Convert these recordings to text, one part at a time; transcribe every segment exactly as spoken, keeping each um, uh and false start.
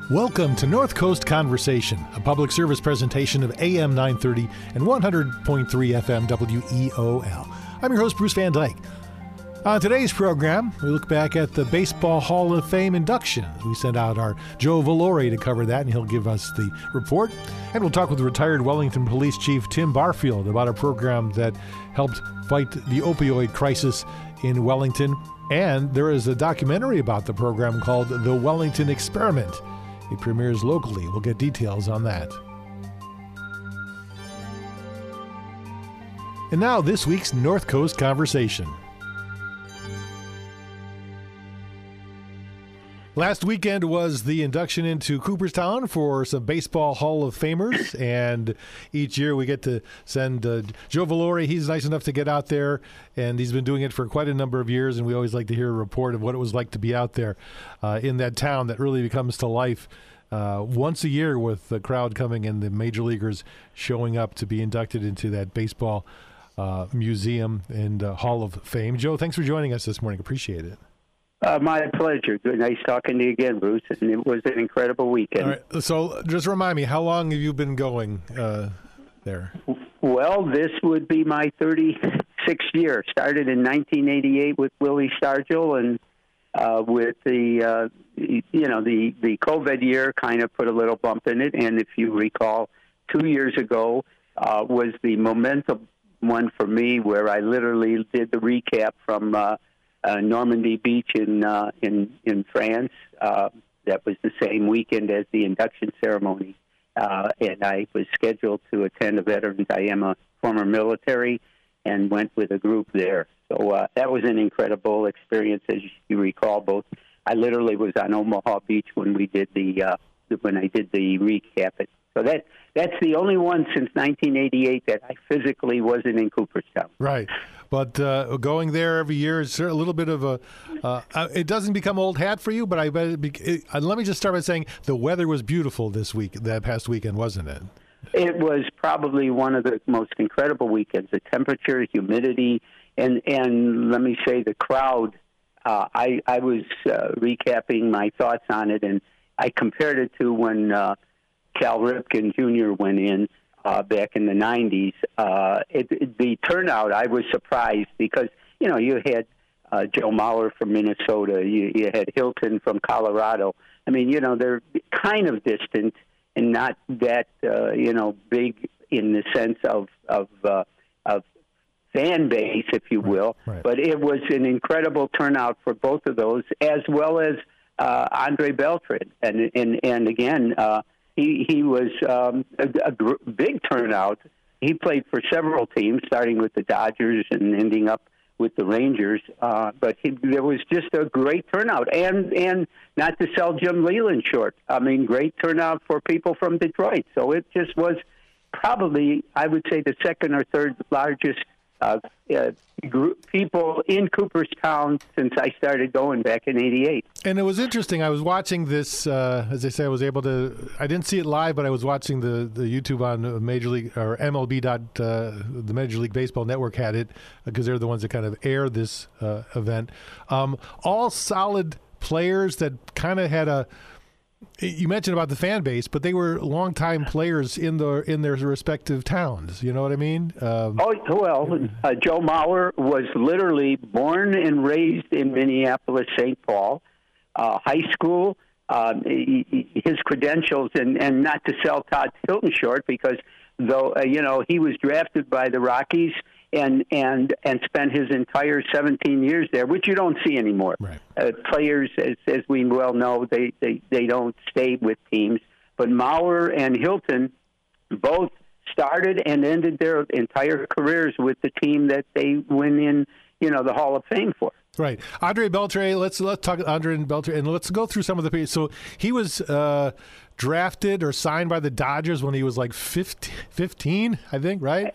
Welcome to North Coast Conversation, a public service presentation of A M nine thirty and one hundred point three F M W E O L. I'm your host, Bruce Van Dyke. On today's program, we look back at the Baseball Hall of Fame induction. We sent out our Joe Valori to cover that, and he'll give us the report. And we'll talk with retired Wellington Police Chief Tim Barfield about a program that helped fight the opioid crisis in Wellington. And there is a documentary about the program called The Wellington Experiment. It premieres locally. We'll get details on that. And now, this week's North Coast Conversation. Last weekend was the induction into Cooperstown for some Baseball Hall of Famers, and each year we get to send uh, Joe Valori. He's nice enough to get out there, and he's been doing it for quite a number of years, and we always like to hear a report of what it was like to be out there uh, in that town that really comes to life uh, once a year with the crowd coming and the major leaguers showing up to be inducted into that baseball uh, museum and uh, Hall of Fame. Joe, thanks for joining us this morning. Appreciate it. Uh, my pleasure. Good, nice talking to you again, Bruce. And it was an incredible weekend. All right. So just remind me, how long have you been going uh, there? Well, this would be my thirty-sixth year. Started in nineteen eighty-eight with Willie Stargell, and uh, with the uh, you know the the COVID year kind of put a little bump in it. And if you recall, two years ago uh, was the momentum one for me, where I literally did the recap from. Uh, Uh, Normandy Beach in uh, in in France. Uh, that was the same weekend as the induction ceremony, uh, and I was scheduled to attend a veterans. I am a former military, and went with a group there. So uh, that was an incredible experience, as you recall. Both I literally was on Omaha Beach when we did the uh, when I did the recap. It. So that that's the only one since nineteen eighty-eight that I physically wasn't in Cooperstown. Right. But uh, going there every year is a little bit of a, uh, it doesn't become old hat for you, but I bet it, be, it uh, let me just start by saying the weather was beautiful this week, that past weekend, wasn't it? It was probably one of the most incredible weekends. The temperature, humidity, and, and let me say the crowd. Uh, I, I was uh, recapping my thoughts on it, and I compared it to when uh, Cal Ripken Junior went in. Uh, back in the nineties, uh, it, it, the turnout, I was surprised because, you know, you had uh, Joe Mauer from Minnesota, you, you had Hilton from Colorado. I mean, you know, they're kind of distant and not that, uh, you know, big in the sense of of, uh, of fan base, if you will. Right, right. But it was an incredible turnout for both of those, as well as uh, Andre Beltran. And, and, and again, uh, He he was um, a, a gr- big turnout. He played for several teams, starting with the Dodgers and ending up with the Rangers. Uh, but he, there was just a great turnout, and and not to sell Jim Leyland short. I mean, great turnout for people from Detroit. So it just was probably, I would say, the second or third largest uh, uh, group people in Cooperstown since I started going back in eighty-eight. And it was interesting. I was watching this, uh, as I say, I was able to, I didn't see it live, but I was watching the, the YouTube on Major League, or M L B dot, uh, the Major League Baseball Network had it, because they're the ones that kind of air this uh, event. Um, all solid players that kind of had a, you mentioned about the fan base, but they were longtime players in the in their respective towns. You know what I mean? Um, oh, well, uh, Joe Mauer was literally born and raised in Minneapolis, Saint Paul. Uh, high school, um, he, his credentials, and, and not to sell Todd Hilton short, because though uh, you know he was drafted by the Rockies and and and spent his entire seventeen years there, which you don't see anymore. Right. Uh, players, as as we well know, they, they, they don't stay with teams. But Mauer and Hilton both started and ended their entire careers with the team that they went in, you know, the Hall of Fame for. Right. Andre Beltran, let's let's talk Andre and Beltran, and let's go through some of the people. So he was uh, drafted or signed by the Dodgers when he was like fifteen, I think, right?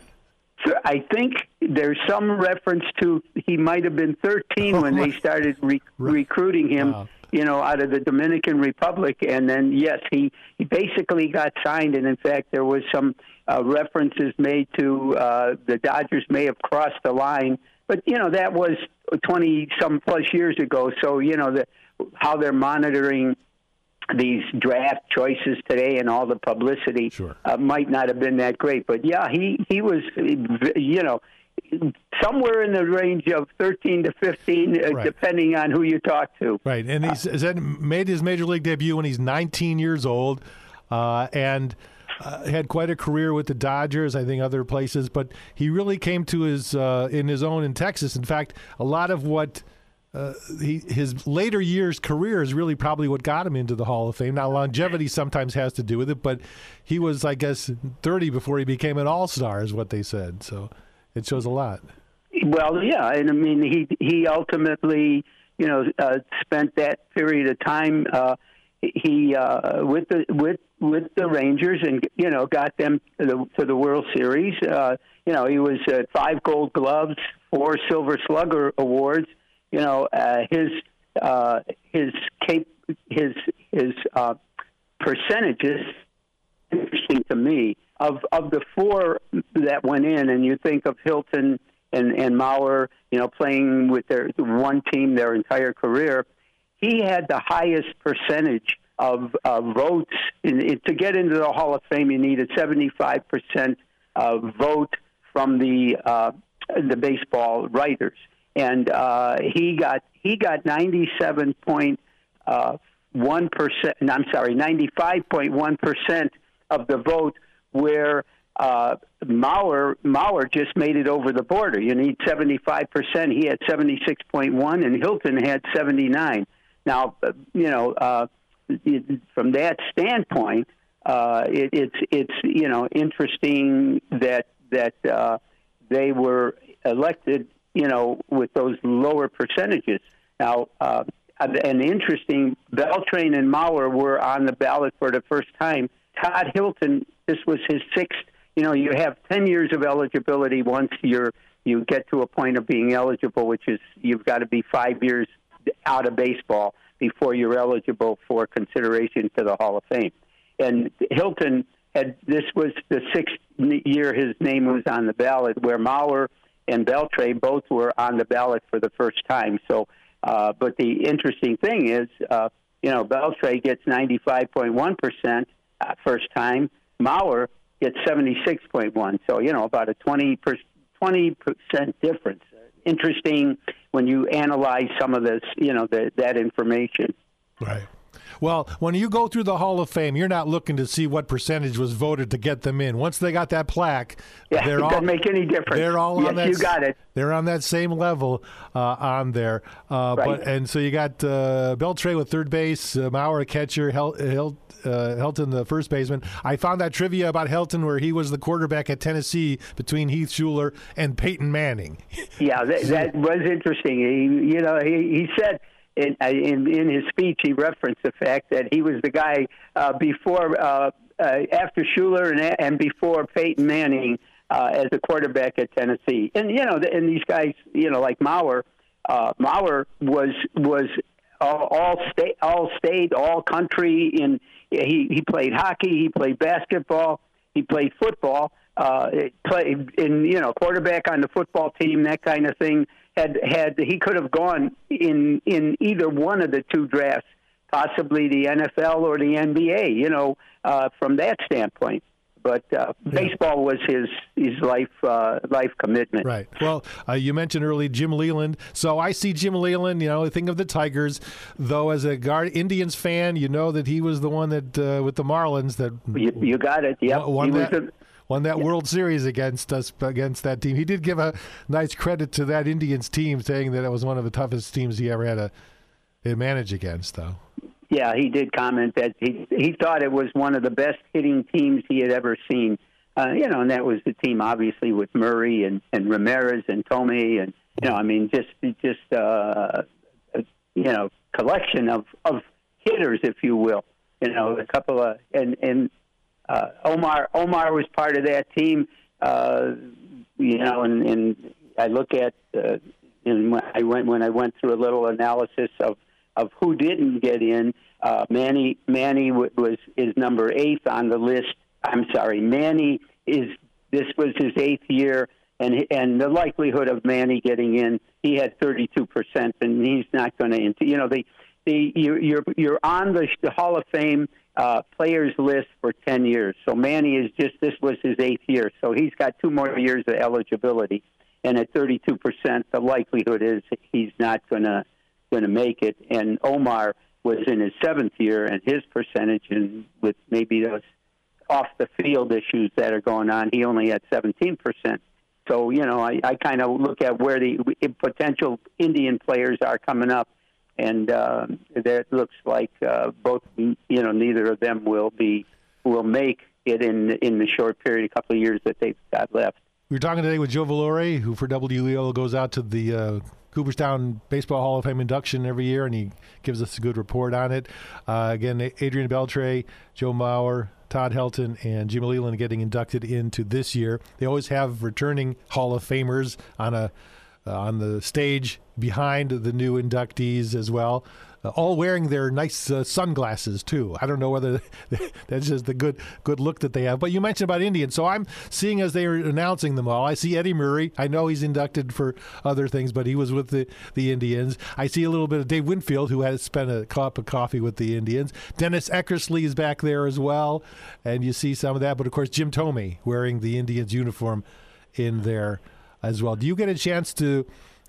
I think there's some reference to he might have been thirteen when they started re- recruiting him, wow. you know, out of the Dominican Republic. And then, yes, he, he basically got signed. And, in fact, there was some uh, references made to uh, the Dodgers may have crossed the line. But, you know, that was twenty-some plus years ago. So, you know, the, how they're monitoring these draft choices today and all the publicity sure. uh, might not have been that great. But yeah, he he was, you know, somewhere in the range of thirteen to fifteen, uh, right. depending on who you talk to. Right, and he's uh, made his major league debut when he's nineteen years old, uh, and uh, had quite a career with the Dodgers, I think other places. But he really came to his uh, in his own in Texas. In fact, a lot of what uh, he, his later years career is really probably what got him into the Hall of Fame. Now, longevity sometimes has to do with it, but he was, I guess, thirty before he became an All-Star, is what they said. So it shows a lot. Well, yeah, and I mean, he he ultimately, you know, uh, spent that period of time. Uh, he uh, with the with with the Rangers, and you know, got them to the to the World Series. Uh, you know, he was uh, five Gold Gloves, four Silver Slugger awards. You know, uh, his uh, his cap- his his uh, percentages interesting to me. Of of the four that went in, and you think of Hilton and, and Mauer, you know, playing with their one team their entire career, he had the highest percentage of uh, votes. In, in, to get into the Hall of Fame, you needed seventy-five percent uh, vote from the uh, the baseball writers, and uh, he got he got ninety-seven point one percent. I'm sorry, ninety-five point one percent of the vote, where uh, Mauer Mauer just made it over the border. You need seventy-five percent. He had seventy-six point one, and Hilton had seventy-nine. Now, you know, uh, from that standpoint, uh, it, it's it's you know interesting that that uh, they were elected, you know, with those lower percentages. Now, uh, and interesting, Beltran and Mauer were on the ballot for the first time. Todd Hilton, this was his sixth. You know, you have ten years of eligibility once you're you get to a point of being eligible, which is you've got to be five years out of baseball before you're eligible for consideration to the Hall of Fame. And Hilton had this was the sixth year his name was on the ballot, where Mauer and Beltran both were on the ballot for the first time. So, uh, but the interesting thing is, uh, you know, Beltran gets ninety-five point one percent. Uh, first time, Mauer gets seventy-six point one, so you know about a twenty percent difference. Interesting when you analyze some of this, you know, the, that information. Right. Well, when you go through the Hall of Fame, you're not looking to see what percentage was voted to get them in. Once they got that plaque, yeah, they're it all, doesn't make any difference. They're all yes, on that. You got it. They're on that same level uh, on there. Uh, right. But and so you got uh, Beltran with third base, uh, Mauer a catcher, Hel- Hel- uh, Hilton the first baseman. I found that trivia about Hilton where he was the quarterback at Tennessee between Heath Schuler and Peyton Manning. Yeah, that, that was interesting. He, you know, he, he said. In, in in his speech, he referenced the fact that he was the guy uh, before, uh, uh, after Schuler and, and before Peyton Manning uh, as a quarterback at Tennessee. And you know, and these guys, you know, like Mauer, uh, Mauer was was all, all state, all state, all country. In he he played hockey, he played basketball, he played football. Uh, played in you know quarterback on the football team, that kind of thing. Had had he could have gone in in either one of the two drafts, possibly the N F L or the N B A. You know, uh, from that standpoint. But uh, yeah. baseball was his his life uh, life commitment. Right. Well, uh, you mentioned early Jim Leyland. So I see Jim Leyland. You know, think of the Tigers. Though as a Guard Indians fan, you know that he was the one that uh, with the Marlins that you, you got it. Yeah, won he that. was a, Won that World Series against us, against that team. He did give a nice credit to that Indians team, saying that it was one of the toughest teams he ever had to, to manage against, though. Yeah, he did comment that he he thought it was one of the best hitting teams he had ever seen. Uh, you know, and that was the team, obviously, with Murray and, and Ramirez and Tomei, and you know, I mean, just just uh, a, you know, collection of, of hitters, if you will. You know, a couple of and and. Uh, Omar Omar was part of that team, uh, you know, and, and I look at uh, and when I went when I went through a little analysis of, of who didn't get in. Uh, Manny Manny was is number eight on the list. I'm sorry, Manny is this was his eighth year, and and the likelihood of Manny getting in, he had thirty-two percent, and he's not going to. You know, the the you, you're you're on the, the Hall of Fame uh, players list for ten years. So Manny is just this was his eighth year, so he's got two more years of eligibility. And at thirty-two percent, the likelihood is he's not gonna gonna make it. And Omar was in his seventh year, and his percentage, and with maybe those off the field issues that are going on, he only had seventeen percent. So, you know, I, I kind of look at where the potential Indian players are coming up, and uh, it looks like uh, both, you know, neither of them will be will make it in in the short period, a couple of years that they've got left. We were talking today with Joe Valore, who for W E O goes out to the uh, Cooperstown Baseball Hall of Fame induction every year, and he gives us a good report on it. Uh, again, Adrian Beltre, Joe Mauer, Todd Helton, and Jim Leland getting inducted into this year. They always have returning Hall of Famers on a uh, on the stage behind the new inductees as well, uh, all wearing their nice uh, sunglasses too. I don't know whether that's just the good good look that they have. But you mentioned about Indians, so I'm seeing as they are announcing them all. I see Eddie Murray. I know he's inducted for other things, but he was with the, the Indians. I see a little bit of Dave Winfield, who had spent a cup of coffee with the Indians. Dennis Eckersley is back there as well, and you see some of that. But of course, Jim Thome wearing the Indians uniform in there as well. Do you get a chance to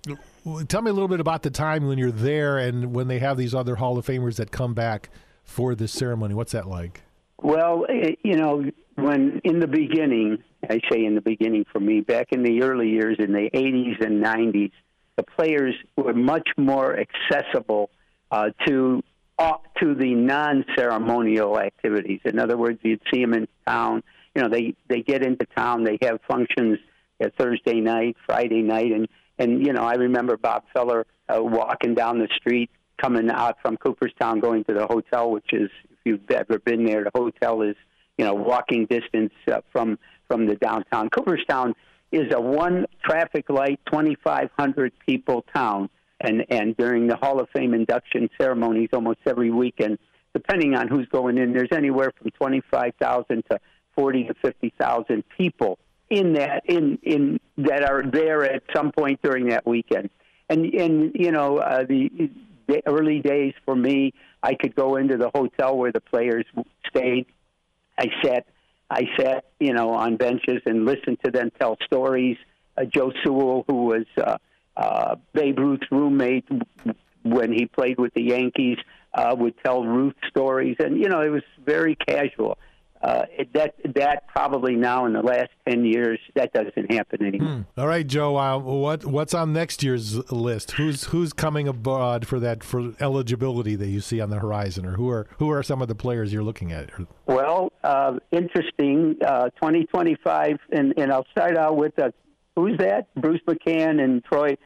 tell me a little bit about the time when you're there and when they have these other Hall of Famers that come back for this ceremony? What's that like? Well, you know, when in the beginning, I say in the beginning for me, back in the early years in the eighties and nineties, the players were much more accessible uh, to uh, to the non-ceremonial activities. In other words, you'd see them in town. You know, they, they get into town, they have functions uh, Thursday night, Friday night, and And, you know, I remember Bob Feller uh, walking down the street, coming out from Cooperstown, going to the hotel, which is, if you've ever been there, the hotel is, you know, walking distance uh, from, from the downtown. Cooperstown is a one traffic light, twenty-five hundred people town. And, and during the Hall of Fame induction ceremonies almost every weekend, depending on who's going in, there's anywhere from twenty-five thousand to forty to fifty thousand people in that in in that are there at some point during that weekend. And and you know uh, the, the early days for me, I could go into the hotel where the players stayed. I sat I sat you know on benches and listened to them tell stories. Uh, Joe Sewell, who was uh, uh, Babe Ruth's roommate when he played with the Yankees, uh, would tell Ruth stories, and you know it was very casual. Uh, that that probably now in the last ten years that doesn't happen anymore. Hmm. All right, Joe. Uh, what what's on next year's list? Who's who's coming abroad for that for eligibility that you see on the horizon, or who are who are some of the players you're looking at? Well, uh, interesting. Uh, twenty twenty-five, and, and I'll start out with uh, who's that? Bruce McCann and Troy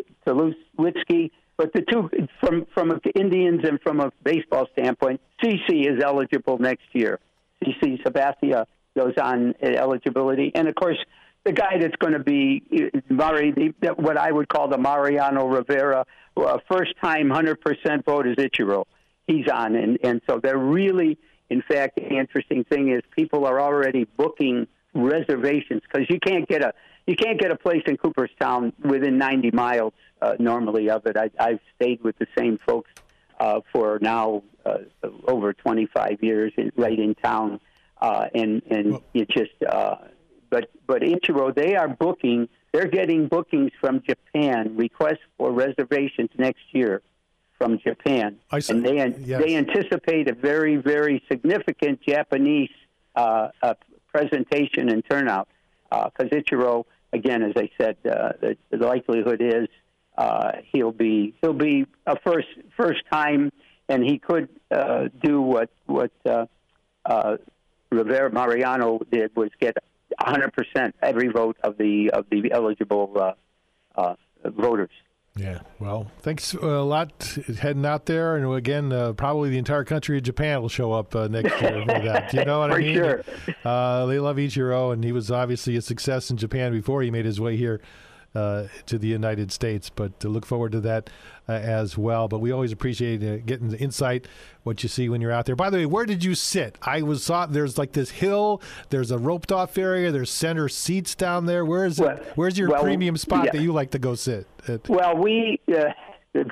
Tulowitzki. But the two from from Indians and from a baseball standpoint, C C is eligible next year. C C Sabathia goes on eligibility. And, of course, the guy that's going to be Mari, the, what I would call the Mariano Rivera, uh, first-time one hundred percent vote is Ichiro. He's on. And, and so they're really, in fact, the interesting thing is people are already booking reservations because you can't get a you can't get a place in Cooperstown within ninety miles uh, normally of it. I, I've stayed with the same folks Uh, for now uh, over twenty-five years, in, right in town, uh, and and well, it just. Uh, but but Ichiro, they are booking. They're getting bookings from Japan. Requests for reservations next year from Japan, I see. and they yes. they anticipate a very very significant Japanese uh, uh, presentation and turnout. Because uh, Ichiro, again, as I said, uh, the, the likelihood is. Uh, he'll be he'll be a first first time, and he could uh, do what what uh, uh, Rivera Mariano did was get one hundred percent every vote of the of the eligible uh, uh, voters. Yeah, well, thanks a lot heading out there, and again, uh, probably the entire country of Japan will show up uh, next year for that. You know what for I mean? Sure. Uh, they love Ichiro, and he was obviously a success in Japan before he made his way here. Uh, to the United States, but to look forward to that uh, as well. But we always appreciate uh, getting the insight, what you see when you're out there. By the way, where did you sit? I was saw there's like this hill, there's a roped off area, there's center seats down there. Where is well, it? Where's your well, premium spot yeah. that you like to go sit at? Well, we uh, the good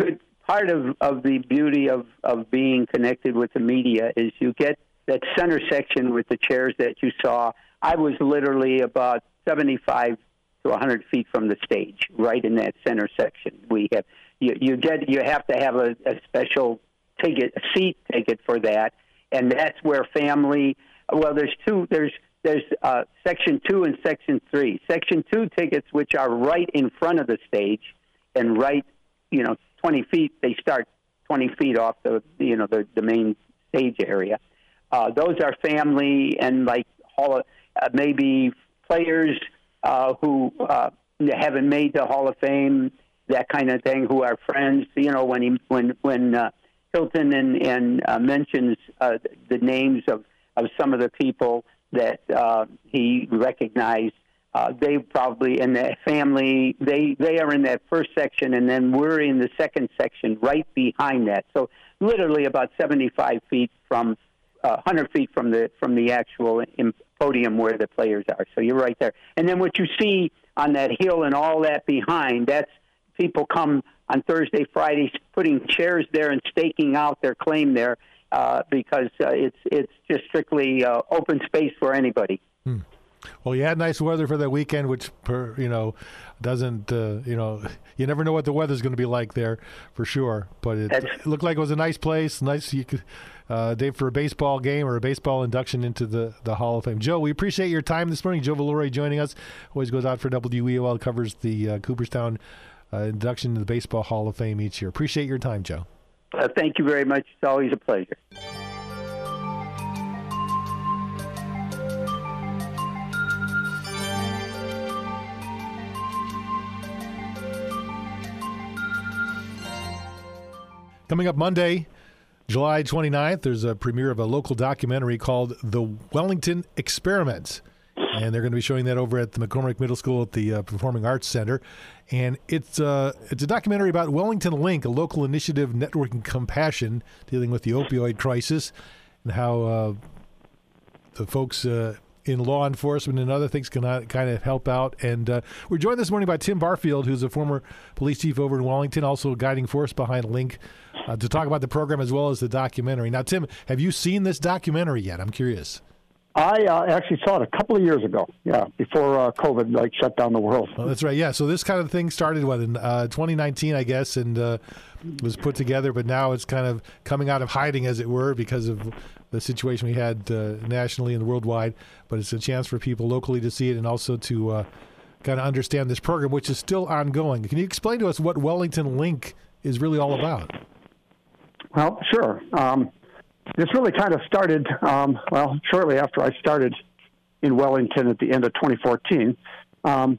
part of, of the beauty of, of being connected with the media is you get that center section with the chairs that you saw. I was literally about seventy-five to one hundred feet from the stage, right in that center section. We have you, you get you have to have a, a special ticket, a seat ticket for that, and that's where family. Well, there's two. There's there's uh, section two and section three. Section two tickets, which are right in front of the stage, and right, you know, twenty feet. They start twenty feet off the you know the, the main stage area. Uh, those are family and like hall of, uh, maybe players uh, who uh, haven't made the Hall of Fame, that kind of thing, who are friends. You know, when he when when uh, Hilton and, and uh, mentions uh, the names of, of some of the people that uh, he recognized, uh, they probably in that family they they are in that first section, and then we're in the second section right behind that. So literally about seventy-five feet from. Uh, one hundred feet from the from the actual podium where the players are. So you're right there. And then what you see on that hill and all that behind, that's people come on Thursday, Friday, putting chairs there and staking out their claim there uh, because uh, it's it's just strictly uh, open space for anybody. Hmm. Well, you had nice weather for that weekend, which, per, you know, doesn't, uh, you know, you never know what the weather's going to be like there for sure. But it, it looked like it was a nice place, nice you could, uh, day for a baseball game or a baseball induction into the, the Hall of Fame. Joe, we appreciate your time this morning. Joe Valori joining us. Always goes out for W E O L, covers the uh, Cooperstown uh, induction to the Baseball Hall of Fame each year. Appreciate your time, Joe. Uh, thank you very much. It's always a pleasure. Coming up Monday, July twenty-ninth, there's a premiere of a local documentary called The Wellington Experiment. And they're going to be showing that over at the McCormick Middle School at the uh, Performing Arts Center. And it's, uh, it's a documentary about Wellington Link, a local initiative networking compassion dealing with the opioid crisis and how uh, the folks uh, in law enforcement and other things can kind of help out. And uh, we're joined this morning by Tim Barfield, who's a former police chief over in Wellington, also a guiding force behind Link, uh, to talk about the program as well as the documentary. Now, Tim, have you seen this documentary yet? I'm curious. I uh, actually saw it a couple of years ago, yeah, before uh, COVID like shut down the world. Oh, that's right, yeah. So this kind of thing started, what, in uh, twenty nineteen, I guess, and uh, was put together, but now it's kind of coming out of hiding, as it were, because of the situation we had uh, nationally and worldwide. But it's a chance for people locally to see it and also to uh, kind of understand this program, which is still ongoing. Can you explain to us what Wellington Link is really all about? Well, sure. Um, this really kind of started, um, well, shortly after I started in Wellington at the end of twenty fourteen. Um,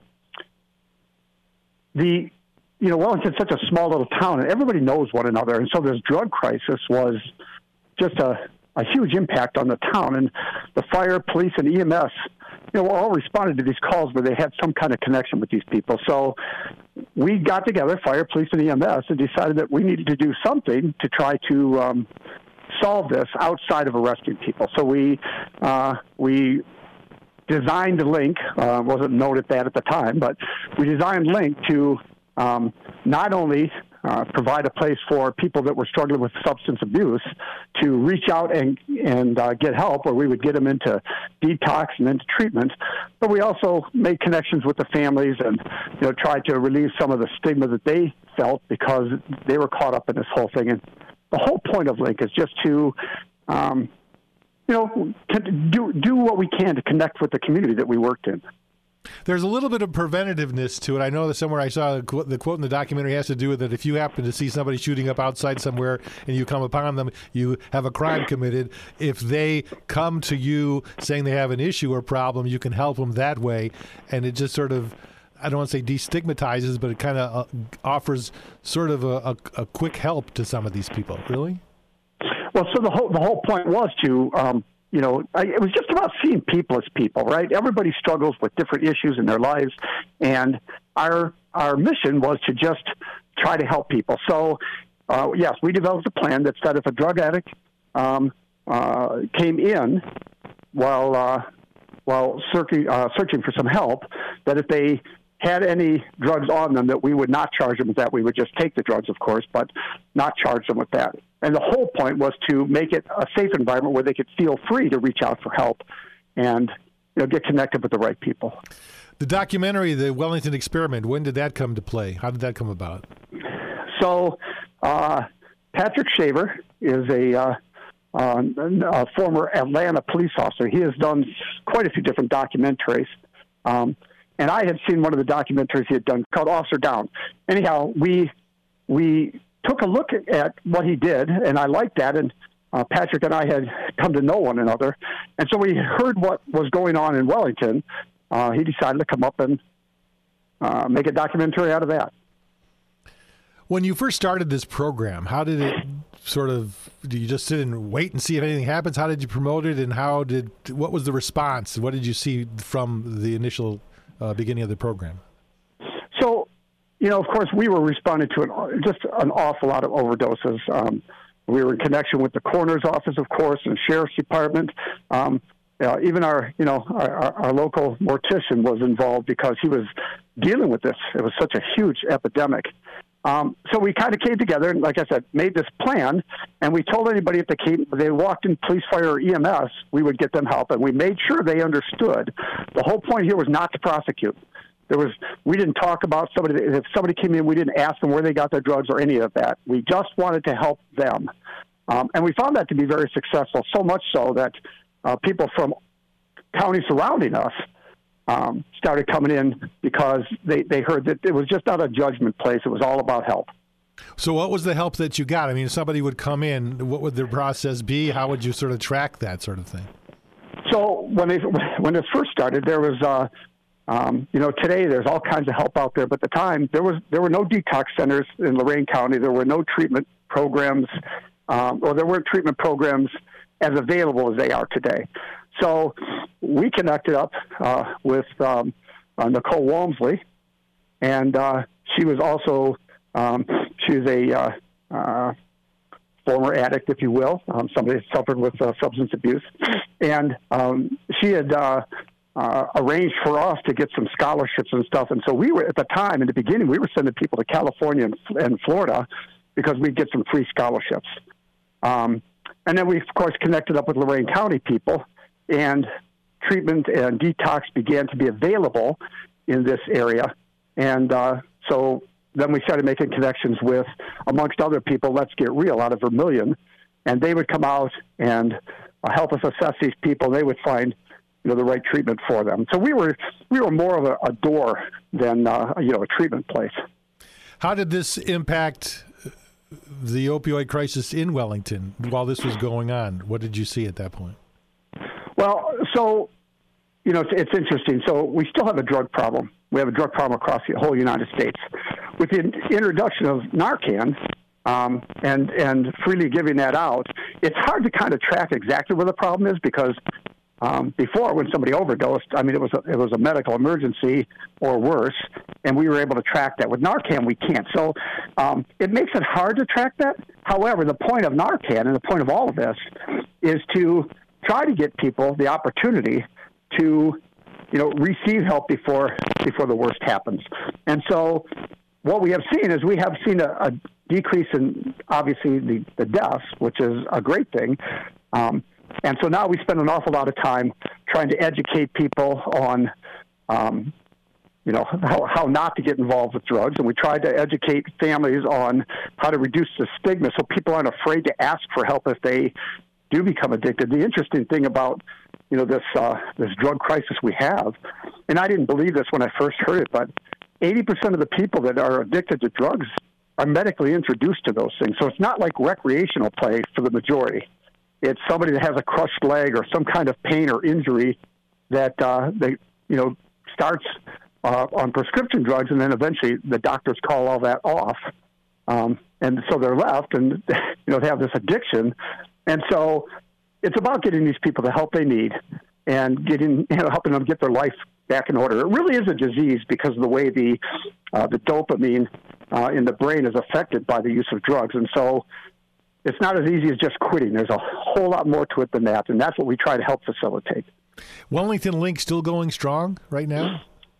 the, you know, Wellington's such a small little town, and everybody knows one another, and so this drug crisis was just a, a huge impact on the town, and the fire, police, and E M S, you know, all responded to these calls where they had some kind of connection with these people. So we got together, fire, police, and E M S, and decided that we needed to do something to try to um, solve this outside of arresting people. So we uh, we designed Link, uh, wasn't known at that at the time, but we designed Link to um, not only uh, provide a place for people that were struggling with substance abuse to reach out and and uh, get help, or we would get them into detox and into treatment, but we also made connections with the families and, you know, tried to relieve some of the stigma that they felt because they were caught up in this whole thing. And the whole point of Link is just to, um, you know, do do what we can to connect with the community that we worked in. There's a little bit of preventativeness to it. I know that somewhere I saw the quote, the quote in the documentary has to do with that if you happen to see somebody shooting up outside somewhere and you come upon them, you have a crime committed. If they come to you saying they have an issue or problem, you can help them that way. And it just sort of, I don't want to say destigmatizes, but it kind of uh, offers sort of a, a, a quick help to some of these people. Really? Well, so the whole the whole point was to, um, you know, I, it was just about seeing people as people, right? Everybody struggles with different issues in their lives, and our our mission was to just try to help people. So, uh, yes, we developed a plan that said if a drug addict um, uh, came in while uh, while searching uh, searching for some help, that if they had any drugs on them, that we would not charge them with that. We would just take the drugs, of course, but not charge them with that. And the whole point was to make it a safe environment where they could feel free to reach out for help and, you know, get connected with the right people. The documentary, The Wellington Experiment, when did that come to play? How did that come about? So uh, Patrick Shaver is a, uh, uh, a former Atlanta police officer. He has done quite a few different documentaries. Um, and I had seen one of the documentaries he had done called Officer Down. Anyhow, we we took a look at what he did, and I liked that. And uh, Patrick and I had come to know one another. And so we heard what was going on in Wellington. Uh, he decided to come up and uh, make a documentary out of that. When you first started this program, how did it sort of, do you just sit and wait and see if anything happens? How did you promote it, and how did, what was the response? What did you see from the initial uh, beginning of the program? So, you know, of course, we were responding to an, just an awful lot of overdoses. Um, we were in connection with the coroner's office, of course, and the sheriff's department. Um, uh, even our, you know, our, our local mortician was involved because he was dealing with this. It was such a huge epidemic. Um, so we kind of came together and, like I said, made this plan, and we told anybody if they came, if they walked in police, fire, or E M S, we would get them help, and we made sure they understood. The whole point here was not to prosecute. There was, we didn't talk about somebody, if somebody came in, we didn't ask them where they got their drugs or any of that. We just wanted to help them. Um, and we found that to be very successful, so much so that uh, people from counties surrounding us Um, started coming in because they, they heard that it was just not a judgment place. It was all about help. So what was the help that you got? I mean, if somebody would come in, what would their process be? How would you sort of track that sort of thing? So when they, when it first started, there was, uh, um, you know, today there's all kinds of help out there, but at the time there was, there were no detox centers in Lorain County. There were no treatment programs, um, or there weren't treatment programs as available as they are today. So we connected up uh, with um, uh, Nicole Walmsley, and uh, she was also um, she was a uh, uh, former addict, if you will, um, somebody that suffered with uh, substance abuse, and um, she had uh, uh, arranged for us to get some scholarships and stuff. And so we were, at the time, in the beginning, we were sending people to California and, and Florida because we'd get some free scholarships. Um, and then we, of course, connected up with Lorain County people, and treatment and detox began to be available in this area. And uh, so then we started making connections with, amongst other people, Let's Get Real out of Vermilion. And they would come out and uh, help us assess these people. They would find, you know, the right treatment for them. So we were we were more of a, a door than, uh, you know, a treatment place. How did this impact the opioid crisis in Wellington while this was going on? What did you see at that point? Well, so, you know, it's, it's interesting. So we still have a drug problem. We have a drug problem across the whole United States. With the introduction of Narcan um, and and freely giving that out, it's hard to kind of track exactly where the problem is because um, before, when somebody overdosed, I mean, it was a, it was a medical emergency or worse, and we were able to track that. With Narcan, we can't. So um, it makes it hard to track that. However, the point of Narcan and the point of all of this is to try to get people the opportunity to, you know, receive help before before the worst happens. And so what we have seen is we have seen a, a decrease in, obviously, the, the deaths, which is a great thing. Um, and so now we spend an awful lot of time trying to educate people on, um, you know, how, how not to get involved with drugs. And we try to educate families on how to reduce the stigma so people aren't afraid to ask for help if they do become addicted. The interesting thing about, you know, this uh, this drug crisis we have, and I didn't believe this when I first heard it, but eighty percent of the people that are addicted to drugs are medically introduced to those things. So it's not like recreational play for the majority. It's somebody that has a crushed leg or some kind of pain or injury that uh, they, you know, starts uh, on prescription drugs, and then eventually the doctors call all that off, um, and so they're left, and you know, they have this addiction. And so it's about getting these people the help they need and getting, you know, helping them get their life back in order. It really is a disease because of the way the uh, the dopamine uh, in the brain is affected by the use of drugs. And so it's not as easy as just quitting. There's a whole lot more to it than that, and that's what we try to help facilitate. Wellington Link still going strong right now?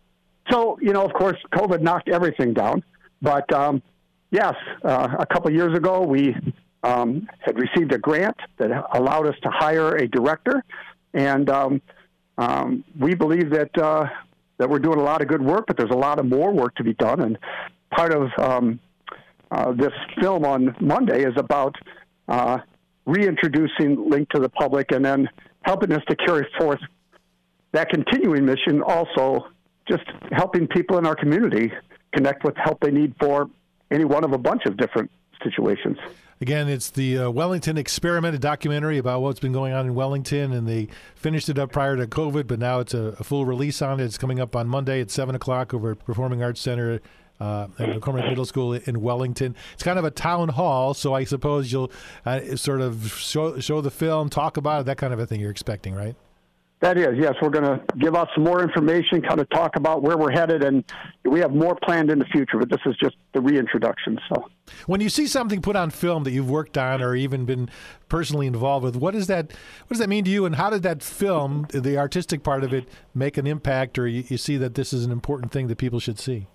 So, you know, of course, COVID knocked everything down. But, um, yes, uh, a couple of years ago, we um, had received a grant that allowed us to hire a director. And um, um, we believe that uh, that we're doing a lot of good work, but there's a lot of more work to be done. And part of um, uh, this film on Monday is about uh, reintroducing Link to the public and then helping us to carry forth that continuing mission, also just helping people in our community connect with help they need for any one of a bunch of different situations. Again, it's the uh, Wellington Experiment, a documentary about what's been going on in Wellington, and they finished it up prior to COVID, but now it's a, a full release on it. It's coming up on Monday at seven o'clock over at Performing Arts Center uh, at McCormick Middle School in Wellington. It's kind of a town hall, so I suppose you'll uh, sort of show, show the film, talk about it, that kind of a thing you're expecting, right? That is, yes. We're going to give out some more information, kind of talk about where we're headed, and we have more planned in the future, but this is just the reintroduction. So, when you see something put on film that you've worked on or even been personally involved with, what does that what does that mean to you, and how did that film, the artistic part of it, make an impact, or you, you see that this is an important thing that people should see?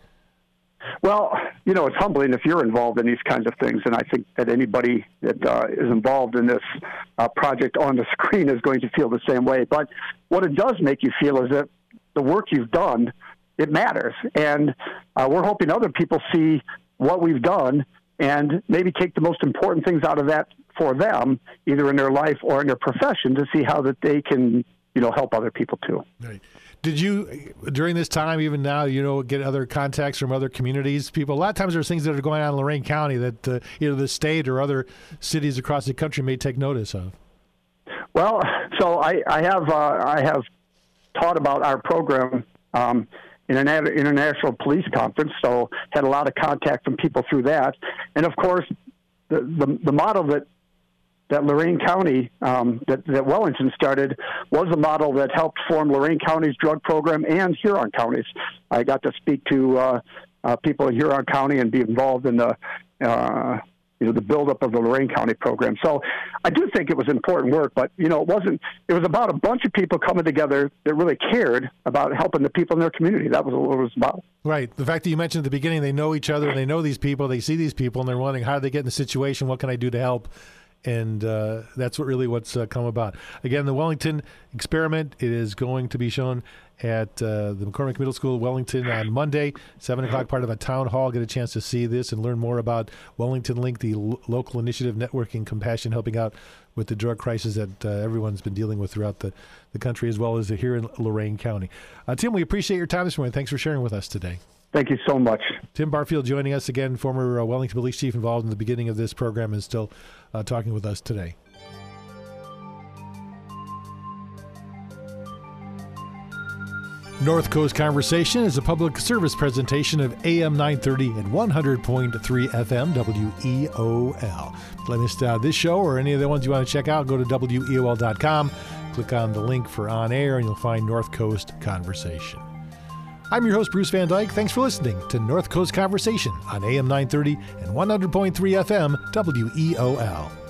Well, you know, it's humbling if you're involved in these kinds of things, and I think that anybody that uh, is involved in this uh, project on the screen is going to feel the same way. But what it does make you feel is that the work you've done, it matters. And uh, we're hoping other people see what we've done and maybe take the most important things out of that for them, either in their life or in their profession, to see how that they can, you know, help other people too. Right. Did you, during this time, even now, you know, get other contacts from other communities, people? A lot of times there's things that are going on in Lorain County that uh, either the state or other cities across the country may take notice of. Well, so I, I have uh, I have taught about our program um, in an international police conference, so had a lot of contact from people through that. And, of course, the, the, the model that that Lorain County, um, that, that Wellington started, was a model that helped form Lorain County's drug program and Huron County's. I got to speak to uh, uh, people in Huron County and be involved in the, uh, you know, the buildup of the Lorain County program. So I do think it was important work, but, you know, it wasn't, it was about a bunch of people coming together that really cared about helping the people in their community. That was what it was about. Right. The fact that you mentioned at the beginning, they know each other and they know these people, they see these people, and they're wondering, how do they get in the situation? What can I do to help? And uh, that's what really what's uh, come about. Again, the Wellington Experiment, it is going to be shown at uh, the McCormick Middle School, Wellington, on Monday, seven o'clock, part of a town hall. Get a chance to see this and learn more about Wellington Link, the lo- local initiative networking compassion, helping out with the drug crisis that uh, everyone's been dealing with throughout the, the country, as well as here in Lorain County. Uh, Tim, we appreciate your time this morning. Thanks for sharing with us today. Thank you so much. Tim Barfield joining us again, former uh, Wellington Police Chief, involved in the beginning of this program, and still uh, talking with us today. North Coast Conversation is a public service presentation of A M nine thirty and one hundred point three F M W E O L. If you missed uh, this show or any of the ones you want to check out, go to W E O L dot com, click on the link for On Air, and you'll find North Coast Conversation. I'm your host, Bruce Van Dyke. Thanks for listening to North Coast Conversation on A M nine thirty and one hundred point three F M W E O L.